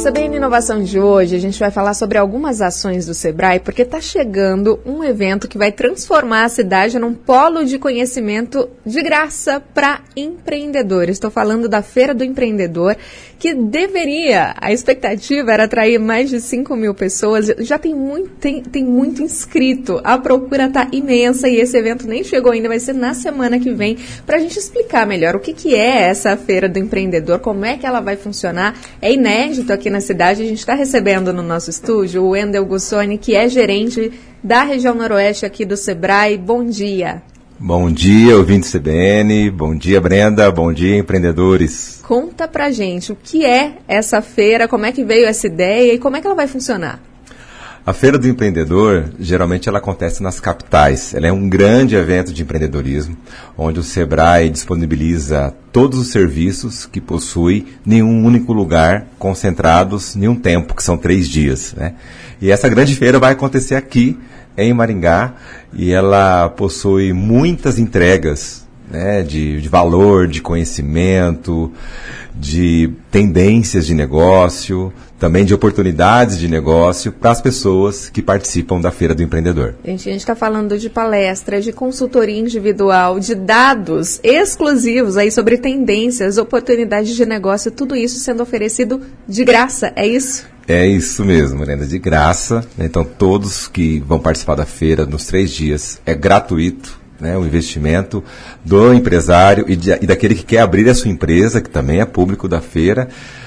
CBN Inovação de hoje, a gente vai falar sobre algumas ações do Sebrae, porque está chegando um evento que vai transformar a cidade num polo de conhecimento de graça para empreendedores. Estou falando da Feira do Empreendedor, que a expectativa era atrair mais de 5 mil pessoas, já tem muito inscrito, a procura está imensa e esse evento nem chegou ainda, vai ser na semana que vem, para a gente explicar melhor o que é essa Feira do Empreendedor, como é que ela vai funcionar. É inédito aqui na cidade, a gente está recebendo no nosso estúdio o Wendel Gussoni, que é gerente da região noroeste aqui do Sebrae. Bom dia. Bom dia, ouvinte CBN, bom dia Brenda, bom dia empreendedores. Conta pra gente o que é essa feira, como é que veio essa ideia e como é que ela vai funcionar. A Feira do Empreendedor, geralmente ela acontece nas capitais. Ela é um grande evento de empreendedorismo, onde o Sebrae disponibiliza todos os serviços que possui em um único lugar, concentrados em um tempo, que são 3 dias, né? E essa grande feira vai acontecer aqui, em Maringá, e ela possui muitas entregas, né, de valor, de conhecimento, de tendências de negócio, também de oportunidades de negócio para as pessoas que participam da Feira do Empreendedor. A gente está falando de palestras, de consultoria individual, de dados exclusivos aí sobre tendências, oportunidades de negócio, tudo isso sendo oferecido de graça, é isso? É isso mesmo, Brenda, de graça. Então, todos que vão participar da feira nos 3 dias é gratuito, né, o investimento do empresário e daquele que quer abrir a sua empresa, que também é público da feira,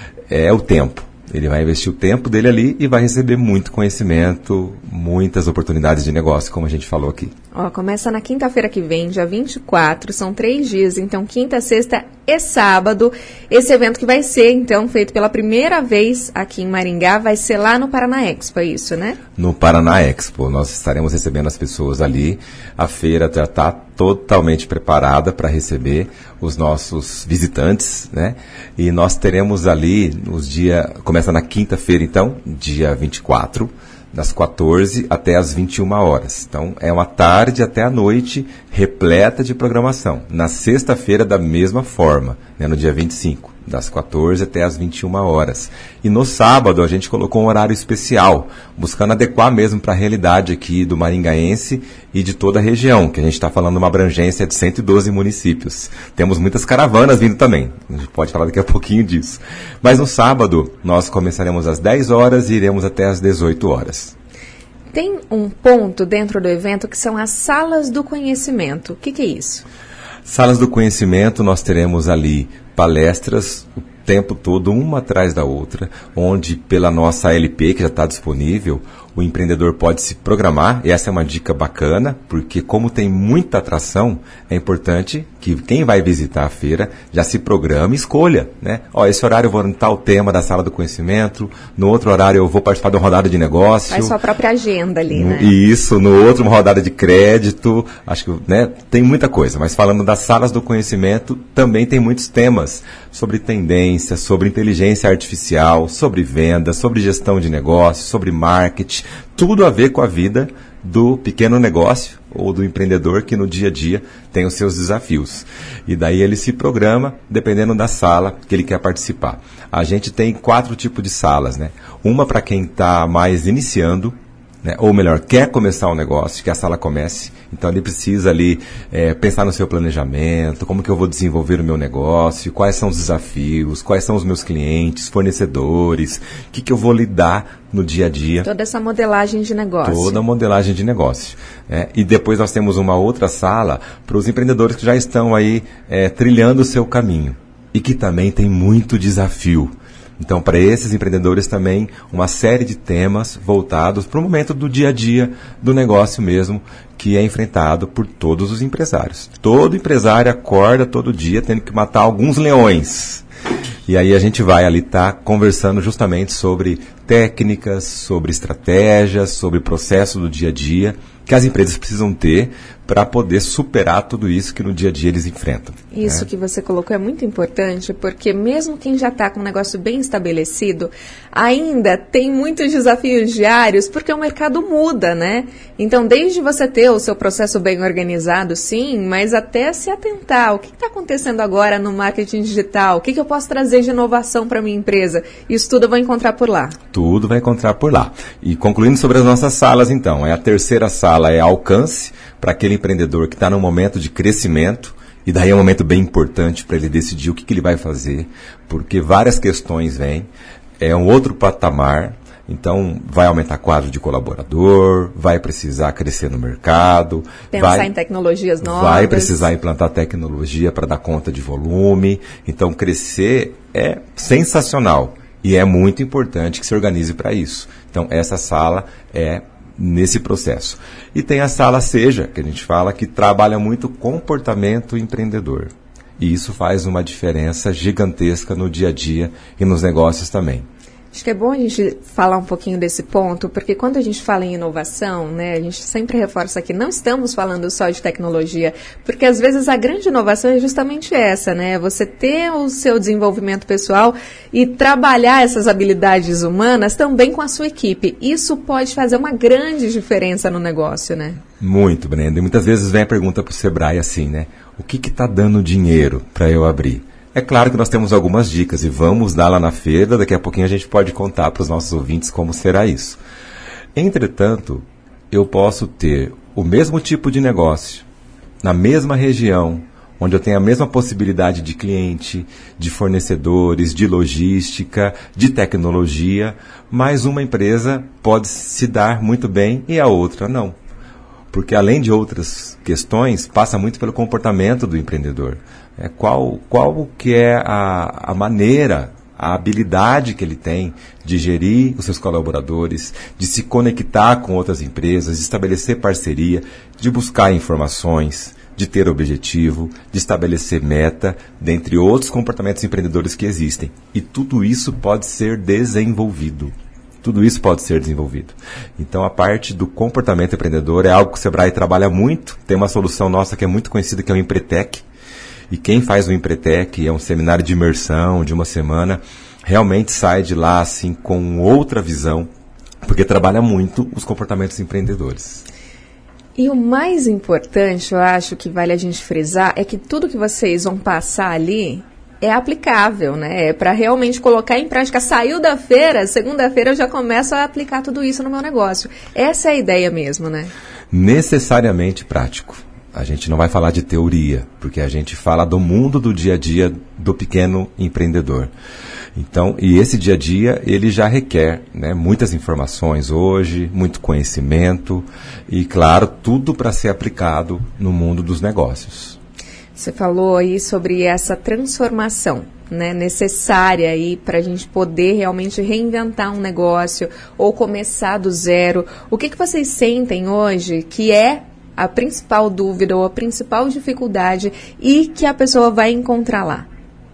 é o tempo. Ele vai investir o tempo dele ali e vai receber muito conhecimento, muitas oportunidades de negócio, como a gente falou aqui. Começa na quinta-feira que vem, dia 24, são 3 dias, então quinta, sexta e sábado. Esse evento que vai ser, então, feito pela primeira vez aqui em Maringá, vai ser lá no Paraná Expo, é isso, né? No Paraná Expo, nós estaremos recebendo as pessoas ali. A feira já está totalmente preparada para receber os nossos visitantes, né? E nós teremos ali, começa na quinta-feira, então, dia 24, das 14 até as 21 horas. Então, é uma tarde até a noite repleta de programação. Na sexta-feira, da mesma forma, né, no dia 25, das 14 até as 21 horas. E no sábado, a gente colocou um horário especial, buscando adequar mesmo para a realidade aqui do maringaense e de toda a região, que a gente está falando de uma abrangência de 112 municípios. Temos muitas caravanas vindo também, a gente pode falar daqui a pouquinho disso. Mas no sábado, nós começaremos às 10 horas e iremos até às 18 horas. Tem um ponto dentro do evento que são as salas do conhecimento. O que é isso? Salas do conhecimento, nós teremos ali palestras o tempo todo, uma atrás da outra, onde pela nossa ALP, que já está disponível, o empreendedor pode se programar, e essa é uma dica bacana, porque como tem muita atração, é importante que quem vai visitar a feira já se programe e escolha, né? Esse horário eu vou em tal tema da sala do conhecimento, no outro horário eu vou participar de uma rodada de negócio. Faz sua própria agenda ali, né? Isso, no outro uma rodada de crédito, acho que, né, tem muita coisa, mas falando das salas do conhecimento, também tem muitos temas sobre tendência, sobre inteligência artificial, sobre venda, sobre gestão de negócios, sobre marketing, tudo a ver com a vida do pequeno negócio ou do empreendedor que no dia a dia tem os seus desafios. E daí ele se programa dependendo da sala que ele quer participar. A gente tem 4 tipos de salas, né? Uma para quem está mais iniciando, né? Ou melhor, quer começar um negócio, que a sala comece. Então ele precisa ali pensar no seu planejamento, como que eu vou desenvolver o meu negócio, quais são os desafios, quais são os meus clientes, fornecedores, o que eu vou lidar no dia a dia. Toda essa modelagem de negócio. Toda a modelagem de negócio. E depois nós temos uma outra sala para os empreendedores que já estão aí trilhando o seu caminho e que também tem muito desafio. Então, para esses empreendedores também, uma série de temas voltados para o momento do dia a dia do negócio mesmo, que é enfrentado por todos os empresários. Todo empresário acorda todo dia tendo que matar alguns leões. E aí a gente vai ali estar conversando justamente sobre técnicas, sobre estratégias, sobre processo do dia a dia, que as empresas precisam ter para poder superar tudo isso que no dia a dia eles enfrentam. Isso que você colocou é muito importante, porque mesmo quem já está com um negócio bem estabelecido, ainda tem muitos desafios diários, porque o mercado muda, né? Então, desde você ter o seu processo bem organizado, sim, mas até se atentar, o que está acontecendo agora no marketing digital? O que eu posso trazer de inovação para a minha empresa? Isso tudo eu vou encontrar por lá. Tudo vai encontrar por lá. E concluindo sobre as nossas salas, então, a terceira sala é alcance, para aquele empreendedor que está num momento de crescimento, e daí é um momento bem importante para ele decidir o que ele vai fazer, porque várias questões vêm, é um outro patamar, então vai aumentar quadro de colaborador, vai precisar crescer no mercado, pensar em tecnologias novas, vai precisar implantar tecnologia para dar conta de volume, então crescer é sensacional e é muito importante que se organize para isso. Então essa sala é nesse processo. E tem a sala Seja, que a gente fala que trabalha muito comportamento empreendedor. E isso faz uma diferença gigantesca no dia a dia e nos negócios também. Acho que é bom a gente falar um pouquinho desse ponto, porque quando a gente fala em inovação, né, a gente sempre reforça que não estamos falando só de tecnologia, porque às vezes a grande inovação é justamente essa, né? Você ter o seu desenvolvimento pessoal e trabalhar essas habilidades humanas também com a sua equipe. Isso pode fazer uma grande diferença no negócio, né? Muito, Brenda. E muitas vezes vem a pergunta para o Sebrae assim, né? O que está dando dinheiro para eu abrir? É claro que nós temos algumas dicas e vamos dar lá na feira, daqui a pouquinho a gente pode contar para os nossos ouvintes como será isso. Entretanto, eu posso ter o mesmo tipo de negócio, na mesma região, onde eu tenho a mesma possibilidade de cliente, de fornecedores, de logística, de tecnologia, mas uma empresa pode se dar muito bem e a outra não. Porque além de outras questões, passa muito pelo comportamento do empreendedor. Qual que é a maneira, a habilidade que ele tem de gerir os seus colaboradores, de se conectar com outras empresas, de estabelecer parceria, de buscar informações, de ter objetivo, de estabelecer meta, dentre outros comportamentos empreendedores que existem. E tudo isso pode ser desenvolvido. Tudo isso pode ser desenvolvido. Então, a parte do comportamento empreendedor é algo que o Sebrae trabalha muito. Tem uma solução nossa que é muito conhecida, que é o Empretec. E quem faz o Empretec, é um seminário de imersão de uma semana, realmente sai de lá assim, com outra visão, porque trabalha muito os comportamentos empreendedores. E o mais importante, eu acho que vale a gente frisar, é que tudo que vocês vão passar ali é aplicável, né? É para realmente colocar em prática. Saiu da feira, segunda-feira eu já começo a aplicar tudo isso no meu negócio. Essa é a ideia mesmo, né? Necessariamente prático. A gente não vai falar de teoria, porque a gente fala do mundo do dia a dia do pequeno empreendedor. Então, e esse dia a dia, ele já requer, né, muitas informações hoje, muito conhecimento e, claro, tudo para ser aplicado no mundo dos negócios. Você falou aí sobre essa transformação, né, necessária aí para a gente poder realmente reinventar um negócio ou começar do zero. O que vocês sentem hoje que é a principal dúvida ou a principal dificuldade e que a pessoa vai encontrar lá?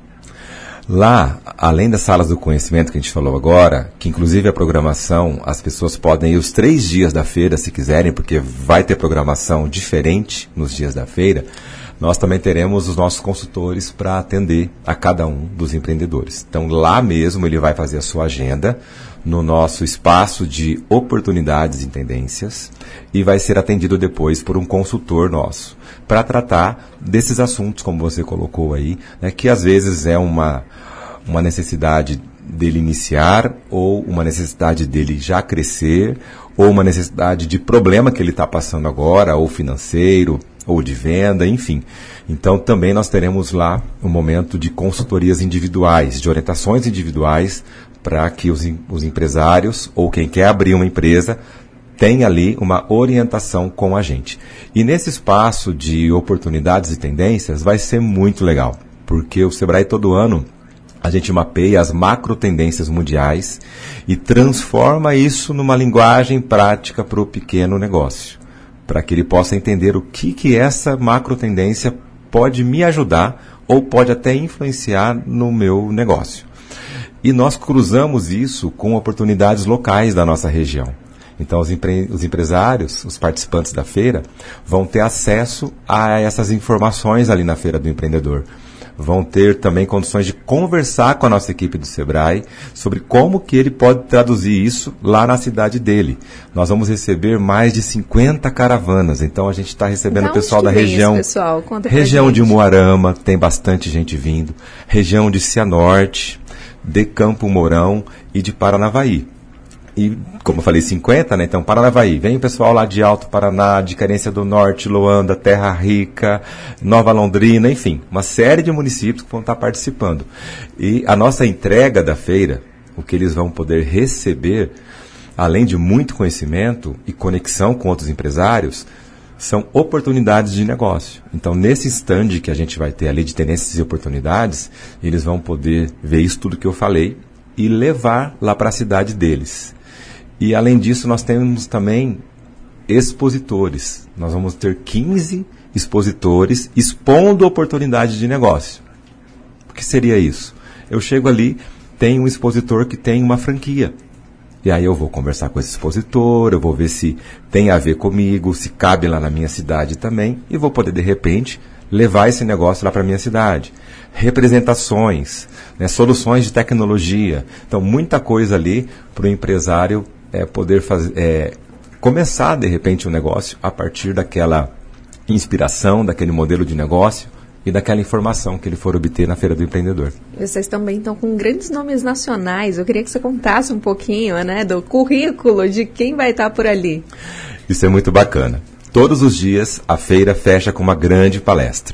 Lá, além das salas do conhecimento que a gente falou agora, que inclusive a programação, as pessoas podem ir os 3 dias da feira se quiserem, porque vai ter programação diferente nos dias da feira, nós também teremos os nossos consultores para atender a cada um dos empreendedores. Então lá mesmo ele vai fazer a sua agenda no nosso espaço de oportunidades e tendências e vai ser atendido depois por um consultor nosso para tratar desses assuntos, como você colocou aí, né, que às vezes é uma necessidade dele iniciar ou uma necessidade dele já crescer ou uma necessidade de problema que ele está passando agora, ou financeiro, ou de venda, enfim. Então também nós teremos lá um momento de consultorias individuais, de orientações individuais para que os empresários ou quem quer abrir uma empresa tenha ali uma orientação com a gente. E nesse espaço de oportunidades e tendências vai ser muito legal, porque o Sebrae todo ano a gente mapeia as macro tendências mundiais e transforma isso numa linguagem prática para o pequeno negócio, para que ele possa entender o que essa macro tendência pode me ajudar ou pode até influenciar no meu negócio. E nós cruzamos isso com oportunidades locais da nossa região. Então, os empresários, os participantes da feira, vão ter acesso a essas informações ali na Feira do Empreendedor. Vão ter também condições de conversar com a nossa equipe do Sebrae sobre como que ele pode traduzir isso lá na cidade dele. Nós vamos receber mais de 50 caravanas, então a gente está recebendo o pessoal da região, região de Umuarama, tem bastante gente vindo, região de Cianorte, de Campo Mourão e de Paranavaí. E, como eu falei, 50, né? Então, Paranavaí. Vem o pessoal lá de Alto Paraná, de Querência do Norte, Loanda, Terra Rica, Nova Londrina, enfim, uma série de municípios que vão estar participando. E a nossa entrega da feira, o que eles vão poder receber, além de muito conhecimento e conexão com outros empresários, são oportunidades de negócio. Então, nesse stand que a gente vai ter ali de tendências e oportunidades, eles vão poder ver isso tudo que eu falei e levar lá para a cidade deles. E, além disso, nós temos também expositores. Nós vamos ter 15 expositores expondo oportunidades de negócio. O que seria isso? Eu chego ali, tem um expositor que tem uma franquia. E aí eu vou conversar com esse expositor, eu vou ver se tem a ver comigo, se cabe lá na minha cidade também, e vou poder, de repente, levar esse negócio lá para a minha cidade. Representações, né, soluções de tecnologia. Então, muita coisa ali para o empresário poder começar, de repente, um negócio a partir daquela inspiração, daquele modelo de negócio e daquela informação que ele for obter na Feira do Empreendedor. Vocês também estão com grandes nomes nacionais. Eu queria que você contasse um pouquinho, né, do currículo de quem vai estar por ali. Isso é muito bacana. Todos os dias a feira fecha com uma grande palestra.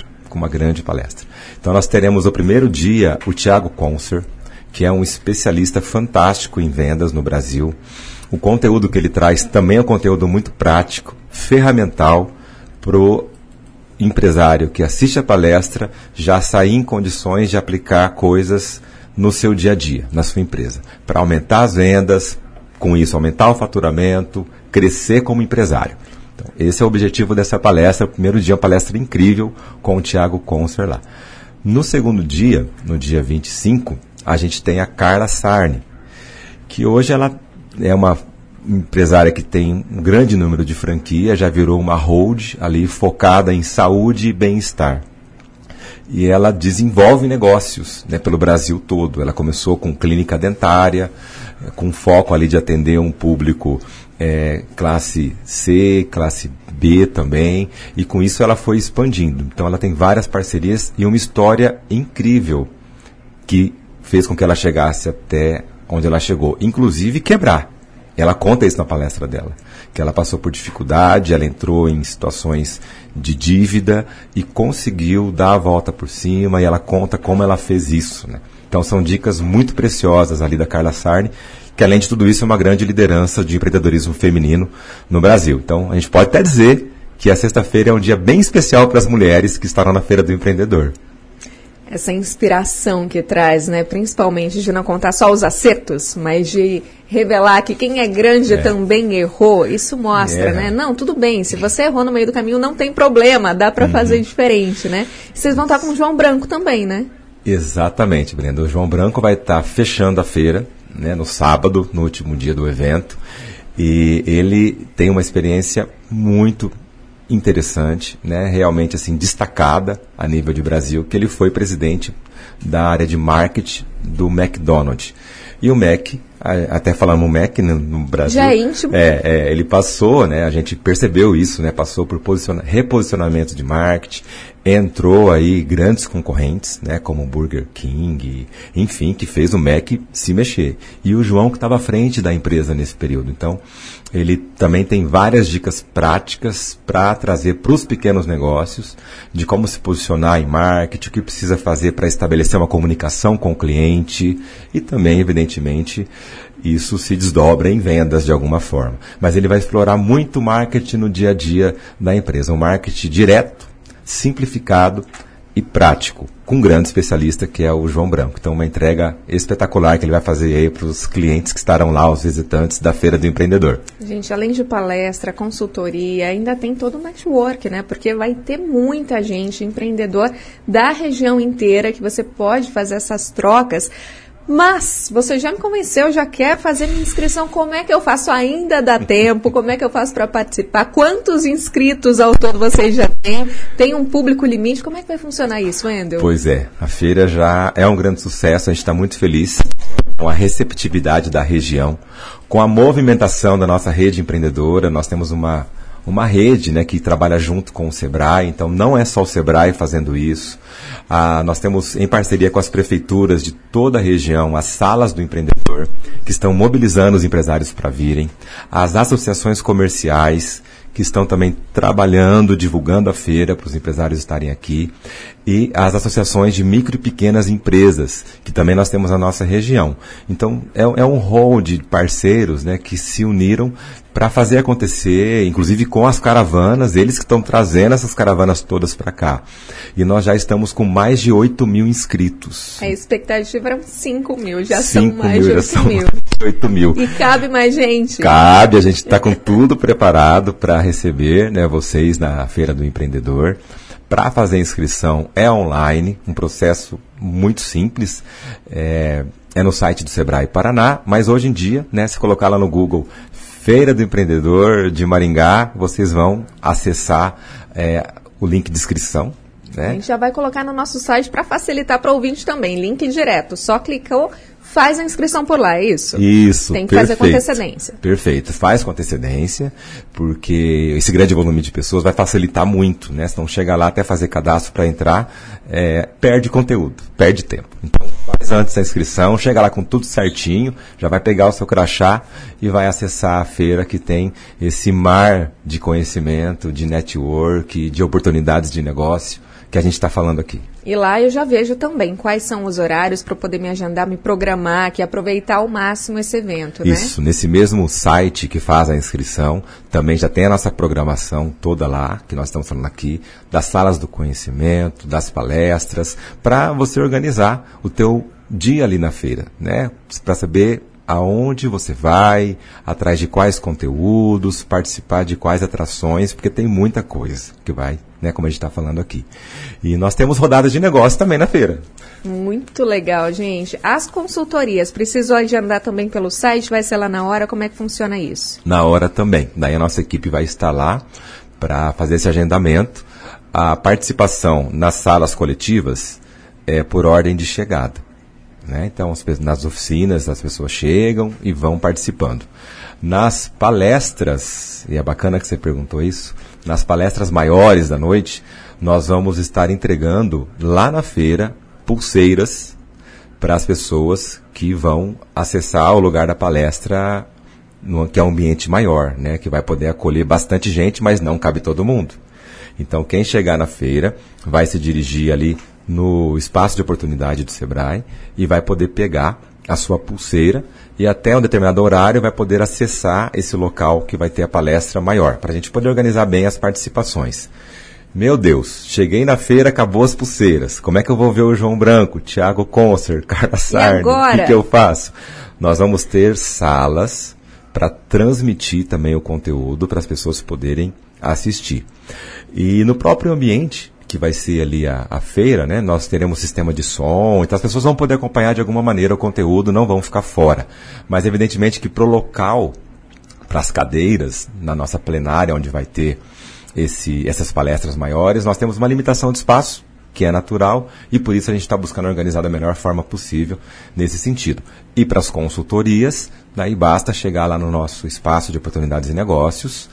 Então nós teremos o primeiro dia o Thiago Conser, que é um especialista fantástico em vendas no Brasil. O conteúdo que ele traz também é um conteúdo muito prático, ferramental, para o empresário que assiste a palestra já sair em condições de aplicar coisas no seu dia a dia, na sua empresa, para aumentar as vendas, com isso aumentar o faturamento, crescer como empresário. Então, esse é o objetivo dessa palestra. O primeiro dia é uma palestra incrível com o Thiago Conser lá. No segundo dia, no dia 25, a gente tem a Carla Sarni, que hoje ela é uma empresária que tem um grande número de franquias, já virou uma hold ali focada em saúde e bem-estar. E ela desenvolve negócios, né, pelo Brasil todo. Ela começou com clínica dentária, com foco ali de atender um público classe C, classe B também, e com isso ela foi expandindo. Então ela tem várias parcerias e uma história incrível que fez com que ela chegasse até onde ela chegou, inclusive quebrar. Ela conta isso na palestra dela, que ela passou por dificuldade, ela entrou em situações de dívida e conseguiu dar a volta por cima, e ela conta como ela fez isso, né? Então são dicas muito preciosas ali da Carla Sarni, que além de tudo isso é uma grande liderança de empreendedorismo feminino no Brasil. Então a gente pode até dizer que a sexta-feira é um dia bem especial para as mulheres que estarão na Feira do Empreendedor. Essa inspiração que traz, né, principalmente de não contar só os acertos, mas de revelar que quem é grande também errou, isso mostra, né? Não, tudo bem, se você errou no meio do caminho, não tem problema, dá para fazer diferente, né? E vocês vão estar com o João Branco também, né? Exatamente, Brenda. O João Branco vai estar fechando a feira, né, no sábado, no último dia do evento, e ele tem uma experiência muito interessante, né, realmente assim destacada a nível de Brasil, que ele foi presidente da área de marketing do McDonald's. E o Mac, até falamos o Mac no Brasil. Já é íntimo. Ele passou, né, a gente percebeu isso, né, passou por reposicionamento de marketing, entrou aí grandes concorrentes, né, como o Burger King, enfim, que fez o Mac se mexer. E o João que estava à frente da empresa nesse período. Então, ele também tem várias dicas práticas para trazer para os pequenos negócios, de como se posicionar em marketing, o que precisa fazer para estabelecer uma comunicação com o cliente e também, evidentemente, isso se desdobra em vendas de alguma forma. Mas ele vai explorar muito marketing no dia a dia da empresa, um marketing direto, simplificado e prático, com um grande especialista que é o João Branco. Então, uma entrega espetacular que ele vai fazer aí para os clientes que estarão lá, os visitantes da Feira do Empreendedor. Gente, além de palestra, consultoria, ainda tem todo o network, né? Porque vai ter muita gente, empreendedor da região inteira, que você pode fazer essas trocas Mas você já me convenceu, já quer fazer minha inscrição. Como é que eu faço? Ainda dá tempo? Como é que eu faço para participar? Quantos inscritos ao todo vocês já têm? Tem um público limite? Como é que vai funcionar isso, Wendel? Pois é, a feira já é um grande sucesso, a gente está muito feliz com a receptividade da região, com a movimentação da nossa rede empreendedora. Nós temos uma rede, né, que trabalha junto com o Sebrae, então não é só o Sebrae fazendo isso. Nós temos, em parceria com as prefeituras de toda a região, as salas do empreendedor, que estão mobilizando os empresários para virem, as associações comerciais, que estão também trabalhando, divulgando a feira para os empresários estarem aqui, e as associações de micro e pequenas empresas, que também nós temos na nossa região. Então, é um hall de parceiros, né, que se uniram para fazer acontecer, inclusive com as caravanas, eles que estão trazendo essas caravanas todas para cá. E nós já estamos com mais de 8 mil inscritos. A expectativa eram 5 mil, já são mais de 8 mil. E cabe mais gente? Cabe, a gente está com tudo preparado para receber, né, vocês na Feira do Empreendedor. Para fazer a inscrição é online, um processo muito simples, é no site do Sebrae Paraná, mas hoje em dia, né, se colocar lá no Google Feira do Empreendedor de Maringá, vocês vão acessar o link de inscrição. Né? A gente já vai colocar no nosso site para facilitar para o ouvinte também, link direto, só clicou, faz a inscrição por lá, é isso? Isso, tem que fazer com antecedência. Perfeito, faz com antecedência, porque esse grande volume de pessoas vai facilitar muito, né? Se não chega lá até fazer cadastro para entrar, perde conteúdo, perde tempo. Então, faz antes a inscrição, chega lá com tudo certinho, já vai pegar o seu crachá e vai acessar a feira que tem esse mar de conhecimento, de network, de oportunidades de negócio que a gente está falando aqui. E lá eu já vejo também quais são os horários para eu poder me agendar, me programar, que aproveitar ao máximo esse evento, né? Isso, nesse mesmo site que faz a inscrição, também já tem a nossa programação toda lá, que nós estamos falando aqui, das salas do conhecimento, das palestras, para você organizar o teu dia ali na feira, né? Para saber aonde você vai, atrás de quais conteúdos, participar de quais atrações, porque tem muita coisa que vai, né, como a gente está falando aqui. E nós temos rodadas de negócio também na feira. Muito legal, gente. As consultorias, preciso agendar também pelo site? Vai ser lá na hora? Como é que funciona isso? Na hora também. Daí a nossa equipe vai estar lá para fazer esse agendamento. A participação nas salas coletivas é por ordem de chegada. Né? Então, nas oficinas, as pessoas chegam e vão participando. Nas palestras, e é bacana que você perguntou isso, nas palestras maiores da noite, nós vamos estar entregando lá na feira pulseiras para as pessoas que vão acessar o lugar da palestra, que é um ambiente maior, né? Que vai poder acolher bastante gente, mas não cabe todo mundo. Então, quem chegar na feira vai se dirigir ali no espaço de oportunidade do Sebrae e vai poder pegar a sua pulseira e até um determinado horário vai poder acessar esse local que vai ter a palestra maior, para a gente poder organizar bem as participações. Meu Deus, cheguei na feira, acabou as pulseiras. Como é que eu vou ver o João Branco, Thiago Concer, Carla Sarni? O que eu faço? Nós vamos ter salas para transmitir também o conteúdo para as pessoas poderem assistir. E no próprio ambiente, que vai ser ali a feira, né? Nós teremos sistema de som, então as pessoas vão poder acompanhar de alguma maneira o conteúdo, não vão ficar fora. Mas evidentemente que para o local, para as cadeiras, na nossa plenária, onde vai ter essas palestras maiores, nós temos uma limitação de espaço, que é natural, e por isso a gente está buscando organizar da melhor forma possível nesse sentido. E para as consultorias, daí basta chegar lá no nosso espaço de oportunidades e negócios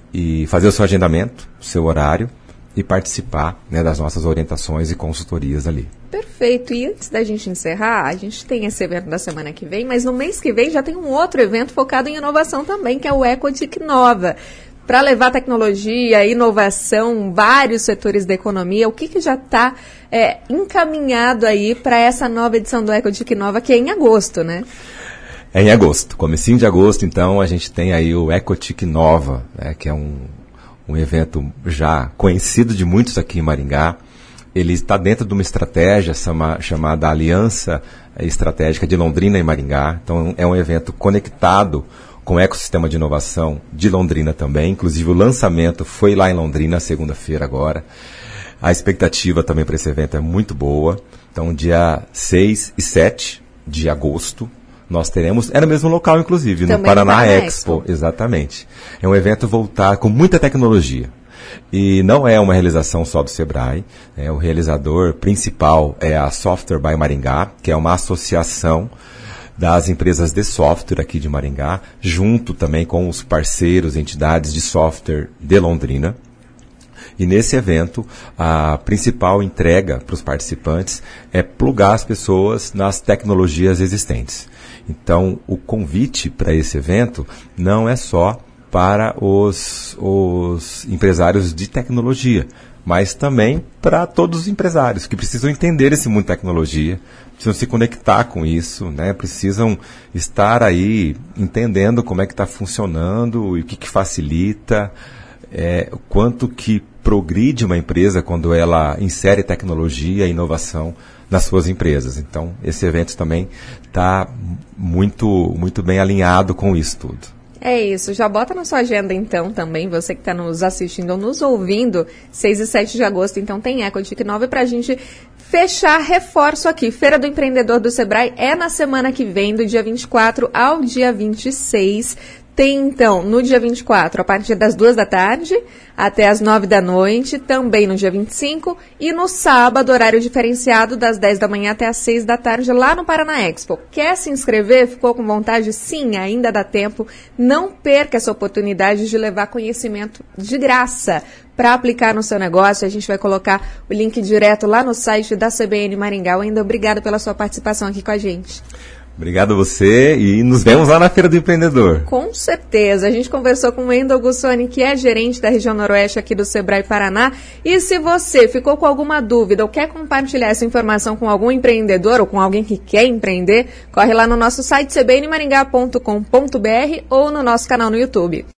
e fazer o seu agendamento, o seu horário, e participar, né, das nossas orientações e consultorias ali. Perfeito. E antes da gente encerrar, a gente tem esse evento da semana que vem, mas no mês que vem já tem um outro evento focado em inovação também, que é o Ecotic Nova. Para levar tecnologia, inovação, vários setores da economia, o que já está encaminhado aí para essa nova edição do Ecotic Nova, que é em agosto, né? É em agosto. Comecinho de agosto, então, a gente tem aí o Ecotic Nova, né, que é um evento já conhecido de muitos aqui em Maringá. Ele está dentro de uma estratégia chamada Aliança Estratégica de Londrina e Maringá. Então, é um evento conectado com o ecossistema de inovação de Londrina também. Inclusive, o lançamento foi lá em Londrina, segunda-feira agora. A expectativa também para esse evento é muito boa. Então, dia 6 e 7 de agosto, nós teremos, é no mesmo local inclusive, também no Paraná Expo, exatamente. É um evento voltado com muita tecnologia. E não é uma realização só do Sebrae, o realizador principal é a Software by Maringá, que é uma associação das empresas de software aqui de Maringá, junto também com os parceiros, entidades de software de Londrina. E nesse evento, a principal entrega para os participantes é plugar as pessoas nas tecnologias existentes. Então, o convite para esse evento não é só para os empresários de tecnologia, mas também para todos os empresários que precisam entender esse mundo de tecnologia, precisam se conectar com isso, né? Precisam estar aí entendendo como é que está funcionando e o que facilita, o quanto que progride uma empresa quando ela insere tecnologia e inovação nas suas empresas. Então, esse evento também está muito bem alinhado com isso tudo. É isso, já bota na sua agenda então também, você que está nos assistindo ou nos ouvindo, 6 e 7 de agosto, então tem Ecotic 9 para a gente fechar, reforço aqui, Feira do Empreendedor do Sebrae é na semana que vem, do dia 24 ao dia 26, tem então no dia 24, a partir das 2 da tarde até as 9 da noite, também no dia 25 e no sábado, horário diferenciado das 10 da manhã até as 6 da tarde lá no Paraná Expo. Quer se inscrever? Ficou com vontade? Sim, ainda dá tempo. Não perca essa oportunidade de levar conhecimento de graça para aplicar no seu negócio. A gente vai colocar o link direto lá no site da CBN Maringá. Ainda obrigado pela sua participação aqui com a gente. Obrigado a você e nos vemos lá na Feira do Empreendedor. Com certeza. A gente conversou com o Wendel Gussoni, que é gerente da região noroeste aqui do Sebrae Paraná. E se você ficou com alguma dúvida ou quer compartilhar essa informação com algum empreendedor ou com alguém que quer empreender, corre lá no nosso site cbnmaringá.com.br ou no nosso canal no YouTube.